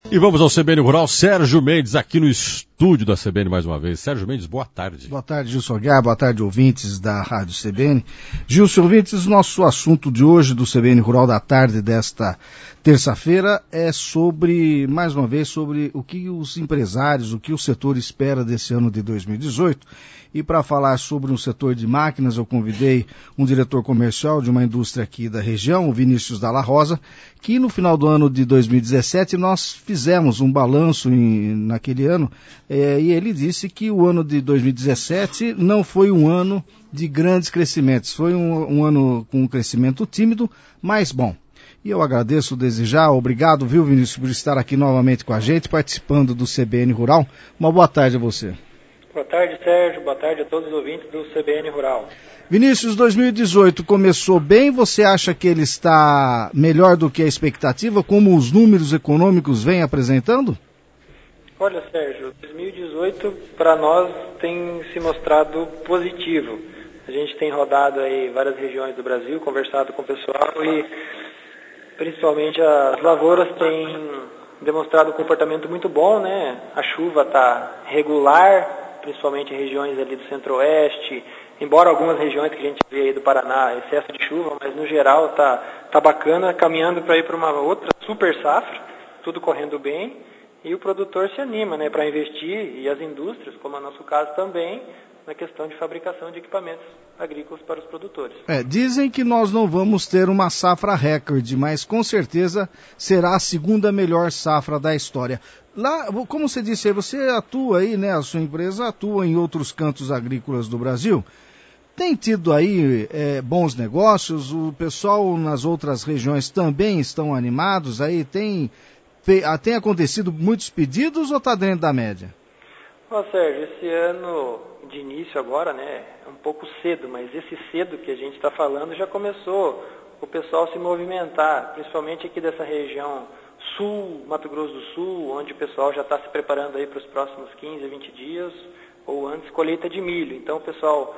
E vamos ao CBN Rural, Sérgio Mendes aqui no estúdio da CBN mais uma vez. Sérgio Mendes, boa tarde. Boa tarde, Gilson Aguiar, boa tarde, ouvintes da Rádio CBN. Gilson, ouvintes, nosso assunto de hoje do CBN Rural da tarde desta terça-feira é sobre, mais uma vez, sobre o que os empresários, o que o setor espera desse ano de 2018. E para falar sobre um setor de máquinas, eu convidei um diretor comercial de uma indústria aqui da região, o Vinícius Dalla Rosa, que no final do ano de 2017 nós fizemos um balanço naquele ano, e ele disse que o ano de 2017 não foi um ano de grandes crescimentos, foi um ano com um crescimento tímido, mas bom. E eu agradeço desde já, obrigado, viu, Vinícius, por estar aqui novamente com a gente, participando do CBN Rural. Uma boa tarde a você. Boa tarde, Sérgio. Boa tarde a todos os ouvintes do CBN Rural. Vinícius, 2018 começou bem. Você acha que ele está melhor do que a expectativa, como os números econômicos vêm apresentando? Olha, Sérgio, 2018 para nós tem se mostrado positivo. A gente tem rodado aí várias regiões do Brasil, conversado com o pessoal e principalmente as lavouras têm demonstrado um comportamento muito bom, né? A chuva está regular, principalmente em regiões ali do centro-oeste, embora algumas regiões que a gente vê aí do Paraná, excesso de chuva, mas no geral tá bacana, caminhando para ir para uma outra super safra, tudo correndo bem, e o produtor se anima, né, para investir, e as indústrias, como é o nosso caso também, na questão de fabricação de equipamentos agrícolas para os produtores. Dizem que nós não vamos ter uma safra recorde, mas com certeza será a segunda melhor safra da história. Lá, como você disse, você atua aí, né? A sua empresa atua em outros cantos agrícolas do Brasil. Tem tido aí bons negócios? O pessoal nas outras regiões também estão animados? Aí tem acontecido muitos pedidos ou está dentro da média? Ó, Sérgio, esse ano de início agora, né, é um pouco cedo, mas esse cedo que a gente está falando já começou o pessoal se movimentar, principalmente aqui dessa região sul, Mato Grosso do Sul, onde o pessoal já está se preparando aí para os próximos 15 a 20 dias, ou antes, colheita de milho. Então o pessoal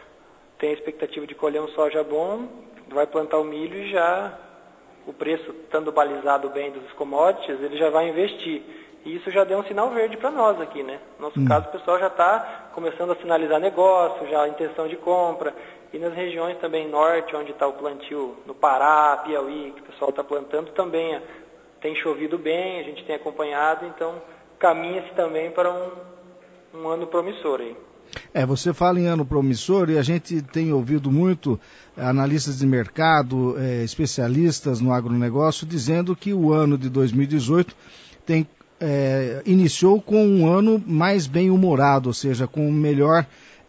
tem a expectativa de colher um soja bom, vai plantar o milho e já o preço estando balizado bem dos commodities, ele já vai investir. E isso já deu um sinal verde para nós aqui, né? No nosso caso, o pessoal já está começando a sinalizar negócio, já a intenção de compra. E nas regiões também norte, onde está o plantio no Pará, Piauí, que o pessoal está plantando, também tem chovido bem, a gente tem acompanhado, então caminha-se também para um ano promissor aí. Você fala em ano promissor e a gente tem ouvido muito analistas de mercado, especialistas no agronegócio, dizendo que o ano de 2018 iniciou com um ano mais bem-humorado, ou seja, com um melhor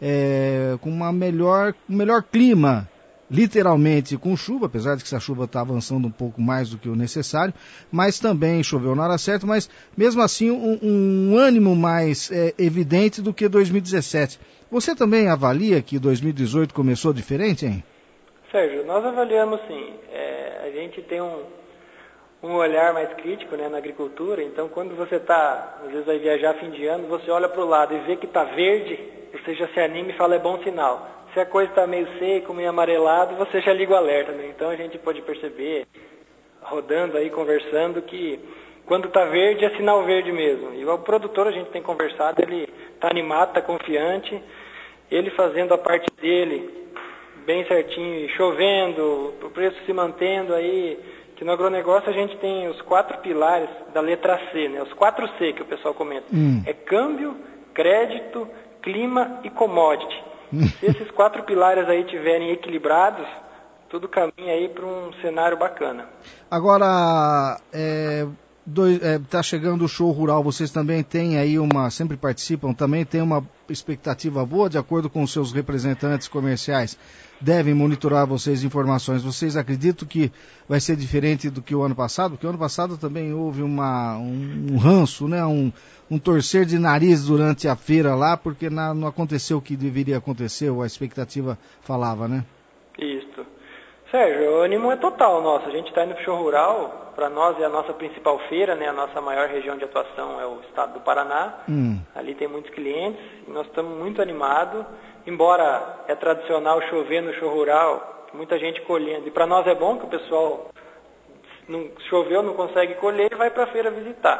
clima, literalmente com chuva, apesar de que essa chuva está avançando um pouco mais do que o necessário, mas também choveu na hora certa, mas mesmo assim um ânimo mais evidente do que 2017. Você também avalia que 2018 começou diferente, hein? Sérgio, nós avaliamos sim. A gente tem um olhar mais crítico, né, na agricultura, então quando você às vezes vai viajar fim de ano, você olha para o lado e vê que está verde, você já se anima e fala, é bom sinal. Se a coisa está meio seca, meio amarelado, você já liga o alerta, né? Então a gente pode perceber, rodando aí, conversando, que quando está verde é sinal verde mesmo. E o produtor, a gente tem conversado, ele está animado, está confiante, ele fazendo a parte dele bem certinho, chovendo, o preço se mantendo aí, que no agronegócio a gente tem os 4 pilares da letra C, né? Os 4 C que o pessoal comenta. É câmbio, crédito, clima e commodity. Se esses 4 pilares aí estiverem equilibrados, tudo caminha aí para um cenário bacana. Agora, tá chegando o show rural, vocês também têm aí sempre participam, também tem uma expectativa boa, de acordo com os seus representantes comerciais, devem monitorar vocês informações. Vocês acreditam que vai ser diferente do que o ano passado? Porque o ano passado também houve um ranço, né? Um torcer de nariz durante a feira lá, porque não aconteceu o que deveria acontecer, ou a expectativa falava, né? Isso. Sérgio, o ânimo é total nosso. A gente está indo para o show rural, para nós é a nossa principal feira, né? A nossa maior região de atuação é o estado do Paraná. Ali tem muitos clientes, e nós estamos muito animados. Embora é tradicional chover no show rural, muita gente colhendo. E para nós é bom que o pessoal choveu, não consegue colher e vai para a feira visitar.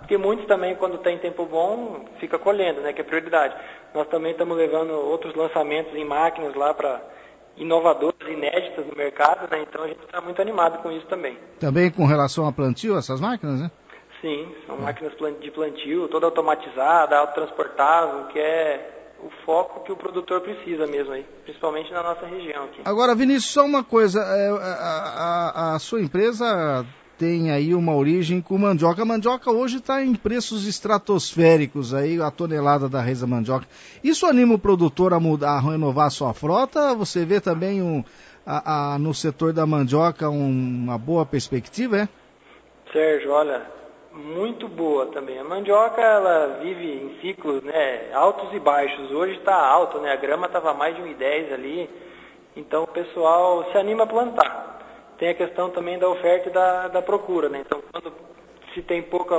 porque muitos também, quando tem tempo bom, fica colhendo, né, que é prioridade. Nós também estamos levando outros lançamentos em máquinas lá para inovadoras, inéditas no mercado, né, então a gente está muito animado com isso também. Também com relação a plantio, essas máquinas, né? Sim, são máquinas de plantio, toda automatizada, autotransportável, que é o foco que o produtor precisa mesmo aí, principalmente na nossa região aqui. Agora, Vinícius, só uma coisa, a sua empresa tem aí uma origem com mandioca. A mandioca hoje está em preços estratosféricos, aí, a tonelada da raiz da mandioca. Isso anima o produtor a renovar a sua frota? Você vê também no setor da mandioca uma boa perspectiva, é? Sérgio, olha, muito boa também. A mandioca, ela vive em ciclos, né, altos e baixos. Hoje está alto, né, a grama estava mais de 1,10 ali, então o pessoal se anima a plantar. Tem a questão também da oferta e da procura, né? Então, quando se tem pouca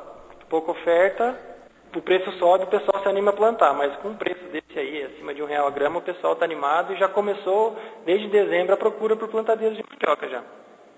oferta, o preço sobe, o pessoal se anima a plantar. Mas com um preço desse aí, acima de R$1 a grama, o pessoal está animado e já começou, desde dezembro, a procura por plantadeiros de mandioca já.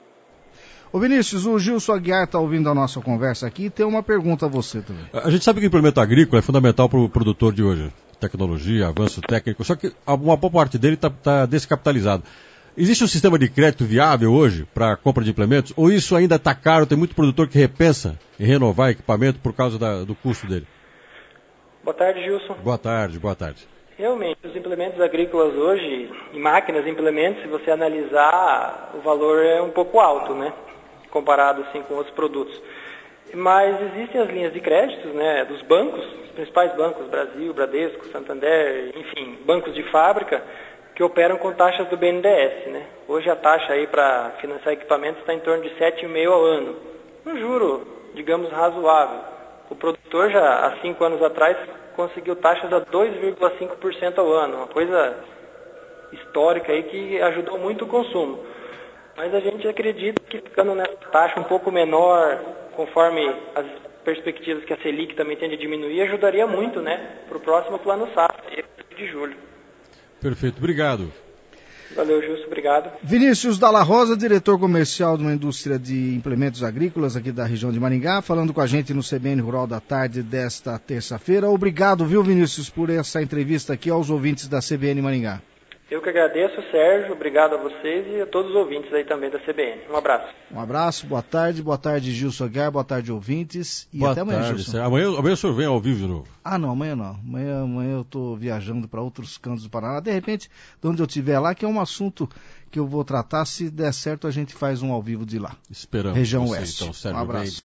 Ô Vinícius, o Gilson Aguiar está ouvindo a nossa conversa aqui e tem uma pergunta a você também. A gente sabe que o implemento agrícola é fundamental para o produtor de hoje. Tecnologia, avanço técnico, só que uma boa parte dele está descapitalizado. Existe um sistema de crédito viável hoje para a compra de implementos? Ou isso ainda está caro? Tem muito produtor que repensa em renovar equipamento por causa do custo dele? Boa tarde, Gilson. Boa tarde, boa tarde. Realmente, os implementos agrícolas hoje, e máquinas, implementos, se você analisar, o valor é um pouco alto, né? Comparado assim com outros produtos. Mas existem as linhas de créditos, né, dos bancos, os principais bancos, Brasil, Bradesco, Santander, enfim, bancos de fábrica, que operam com taxas do BNDES, né? Hoje a taxa aí para financiar equipamentos está em torno de 7,5% ao ano. Um juro, digamos, razoável. O produtor já, há 5 anos atrás, conseguiu taxas a 2,5% ao ano, uma coisa histórica aí que ajudou muito o consumo. Mas a gente acredita que ficando nessa taxa um pouco menor, conforme as perspectivas que a Selic também tende a diminuir, ajudaria muito, né, para o próximo plano safra, de julho. Perfeito, obrigado. Valeu, Justo, obrigado. Vinícius Dalla Rosa, diretor comercial de uma indústria de implementos agrícolas aqui da região de Maringá, falando com a gente no CBN Rural da Tarde desta terça-feira. Obrigado, viu, Vinícius, por essa entrevista aqui aos ouvintes da CBN Maringá. Eu que agradeço, Sérgio, obrigado a vocês e a todos os ouvintes aí também da CBN. Um abraço. Um abraço, boa tarde, Gilson Aguiar, boa tarde, ouvintes, e boa até amanhã, tarde, Gilson. Amanhã o senhor vem ao vivo de novo? Ah, não, amanhã não. Amanhã eu estou viajando para outros cantos do Paraná. De repente, de onde eu estiver lá, que é um assunto que eu vou tratar, se der certo a gente faz um ao vivo de lá. Esperamos. Região você, Oeste. então, Sérgio Um abraço. Mendes.